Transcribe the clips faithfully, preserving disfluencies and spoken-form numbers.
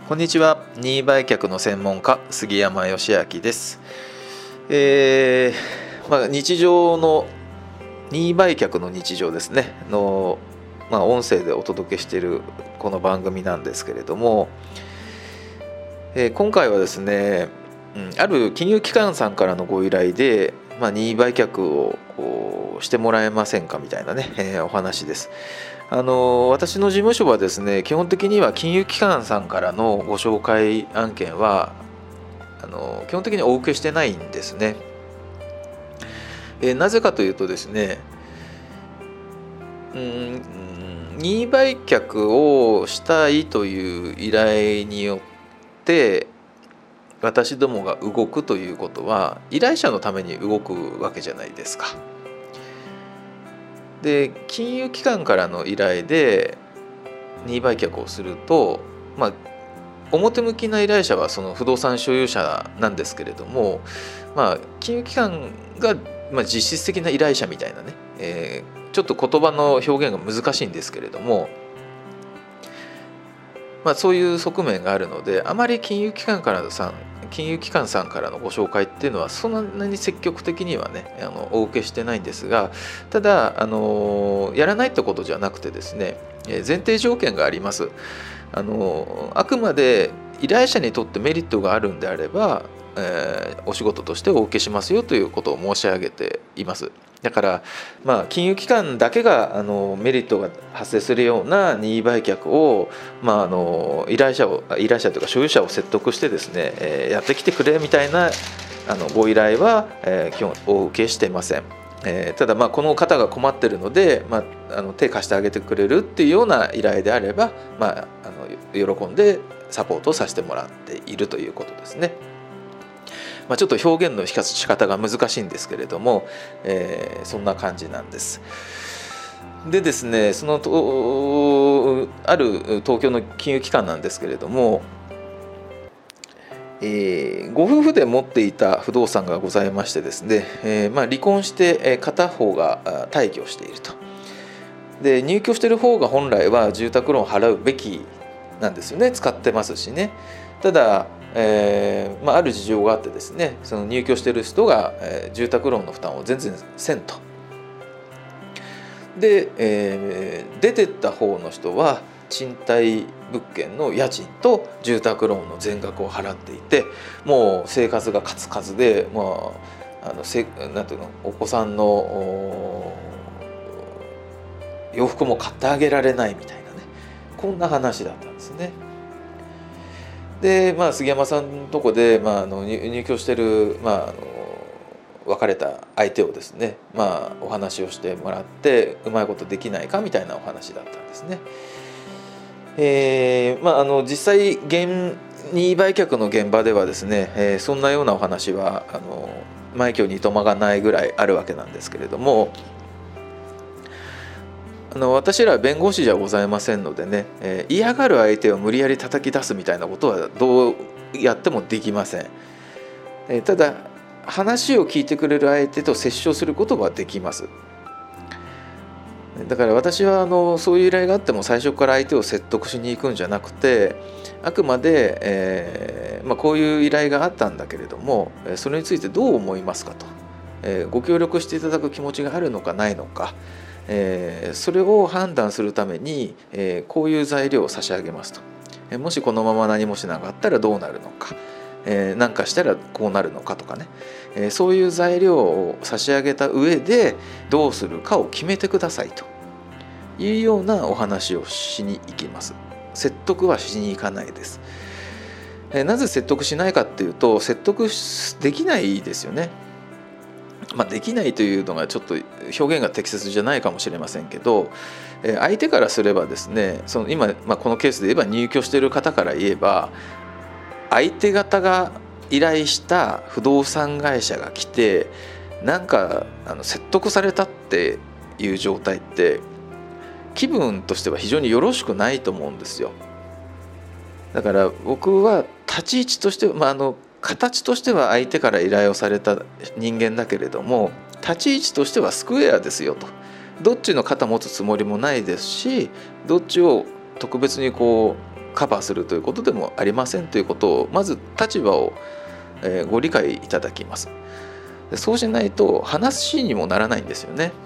こんにちは。任意売却の専門家杉山義明です。えーまあ、日常の任意売却の日常ですねの、まあ、音声でお届けしているこの番組なんですけれども、えー、今回はですね、うん、ある金融機関さんからのご依頼で、まあ、任意売却をしてもらえませんかみたいなね、えー、お話です。あの私の事務所はですね、基本的には金融機関さんからのご紹介案件はあの基本的にお受けしてないんですね。えー、なぜかというとですね、うん任意売却をしたいという依頼によって私どもが動くということは依頼者のために動くわけじゃないですか。で金融機関からの依頼で任意売却をすると、まあ、表向きな依頼者はその不動産所有者なんですけれども、まあ、金融機関が、まあ、実質的な依頼者みたいなね、えー、ちょっと言葉の表現が難しいんですけれども、まあ、そういう側面があるので、あまり金融機関からのさん金融機関さんからのご紹介っていうのはそんなに積極的にはねあのお受けしてないんですが、ただあのやらないってことじゃなくてですね、前提条件があります。あのあくまで依頼者にとってメリットがあるんであれば、えー、お仕事としてお受けしますよということを申し上げています。だから、まあ、金融機関だけがあのメリットが発生するような任意売却を、まあ、あの依頼者を依頼者というか所有者を説得してですね、えー、やってきてくれみたいなあのご依頼は、えー、基本お受けしていません。えー、ただまあこの方が困ってるので、まあ、あの手貸してあげてくれるっていうような依頼であれば、まあ、あの喜んでサポートをさせてもらっているということですね。まあ、ちょっと表現の仕方が難しいんですけれども、えー、そんな感じなんです。でですね、そのとある東京の金融機関なんですけれども、えー、ご夫婦で持っていた不動産がございましてですね、えーまあ、離婚して片方が退去していると。で入居している方が本来は住宅ローンを払うべきなんですよね。使ってますしね。ただ、えーまあ、ある事情があってですね、その入居している人が、えー、住宅ローンの負担を全然せんと。で、えー、出てった方の人は賃貸物件の家賃と住宅ローンの全額を払っていて、もう生活がカツカツで、まあ、あのせなんていうのお子さんの洋服も買ってあげられないみたいなね、こんな話だったんですね。で、まあ、杉山さんのとこで、まあ、あの入居してる、まあ、あの別れた相手をですね、まあ、お話をしてもらってうまいことできないかみたいなお話だったんですね。えーまあ、あの実際任意売却の現場ではですね、えー、そんなようなお話はあの枚挙にいとまがないぐらいあるわけなんですけれども、あの私らは弁護士じゃございませんのでね、えー、嫌がる相手を無理やり叩き出すみたいなことはどうやってもできません。えー、ただ話を聞いてくれる相手と折衝することはできます。だから私はあのそういう依頼があっても最初から相手を説得しに行くんじゃなくて、あくまで、えーまあ、こういう依頼があったんだけれどもそれについてどう思いますかと、えー、ご協力していただく気持ちがあるのかないのか、えー、それを判断するために、えー、こういう材料を差し上げますと、えー、もしこのまま何もしなかったらどうなるのか、えー、何かしたらこうなるのかとかね、えー、そういう材料を差し上げた上でどうするかを決めてくださいというようなお話をしに行きます。説得はしに行かないです。えー、なぜ説得しないかっていうと、説得できないですよね。まあ、できないというのがちょっと表現が適切じゃないかもしれませんけど、えー、相手からすればですね、その今、まあ、このケースで言えば入居している方から言えば、相手方が依頼した不動産会社が来てなんかあの説得されたっていう状態って気分としては非常によろしくないと思うんですよ。だから僕は立ち位置としては、まあ、あの形としては相手から依頼をされた人間だけれども、立ち位置としてはスクエアですよと。どっちの肩持つつもりもないですし、どっちを特別にこカバーするということでもありませんということをまず立場を、えー、ご理解いただきます。でそうしないと話にもならないんですよね。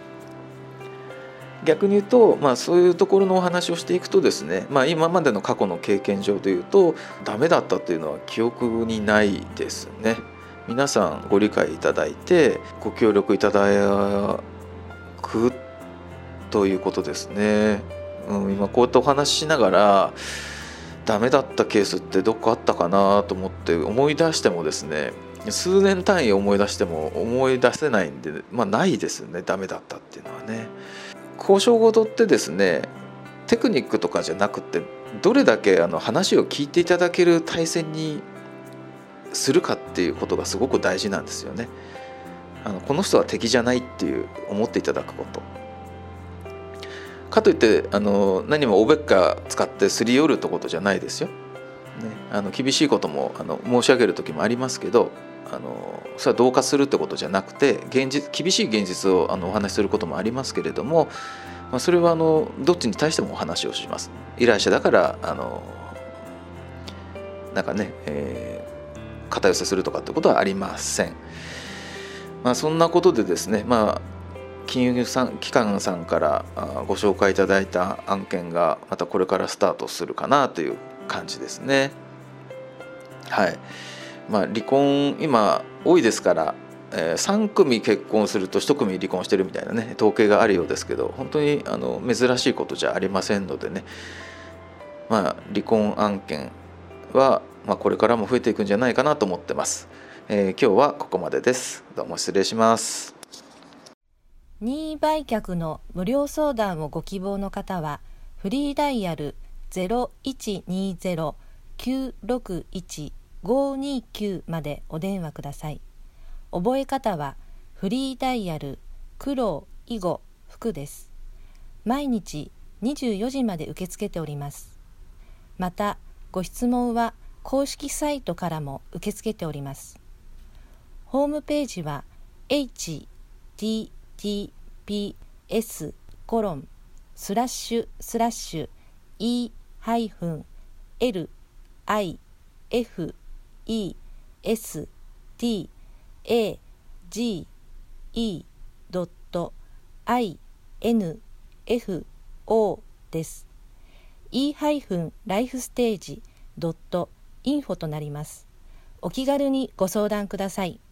逆に言うと、まあ、そういうところのお話をしていくとですね、まあ、今までの過去の経験上というとダメだったというのは記憶にないですね。皆さんご理解いただいてご協力いただくということですね。うん、今こうやってお話ししながらダメだったケースってどっかあったかなと思って思い出してもですね、数年単位思い出しても思い出せないんで、まあないですね、ダメだったっていうのはね。交渉事ってですね、テクニックとかじゃなくてどれだけあの話を聞いていただける体制にするかっていうことがすごく大事なんですよね。あのこの人は敵じゃないっていう思っていただくこと。かといってあの何もおべっか使ってすり寄るってことじゃないですよ。ね、あの厳しいこともあの申し上げる時もありますけど、あのそれは同化するってことじゃなくて現実厳しい現実をあのお話しすることもありますけれども、まあ、それはあのどっちに対してもお話をします。依頼者だからあのなんかね、えー、肩寄せするとかってことはありません。まあ、そんなことでですね、まあ金融機関さんからご紹介いただいた案件がまたこれからスタートするかなという感じですね。はい。まあ、離婚今多いですから、えー、さん組結婚するといち組離婚してるみたいなね統計があるようですけど、本当にあの珍しいことじゃありませんのでね、まあ、離婚案件は、まあ、これからも増えていくんじゃないかなと思ってます。えー、今日はここまでです。どうも失礼します。 任意売却の無料相談をご希望の方はフリーダイヤル ゼロいちにゼロ きゅうろくいち ごにきゅう までお電話ください。覚え方はフリーダイヤル苦労以後福です。毎日にじゅうよじまで受け付けております。またご質問は公式サイトからも受け付けております。ホームページは エイチティーティーピーエス コロンスラッシュスラッシュ イー エル アイ エフ イー エス ティー エー ジー イー ドット アイ エヌ エフ オー です。e ライフステージ ドット インフォ となります。お気軽にご相談ください。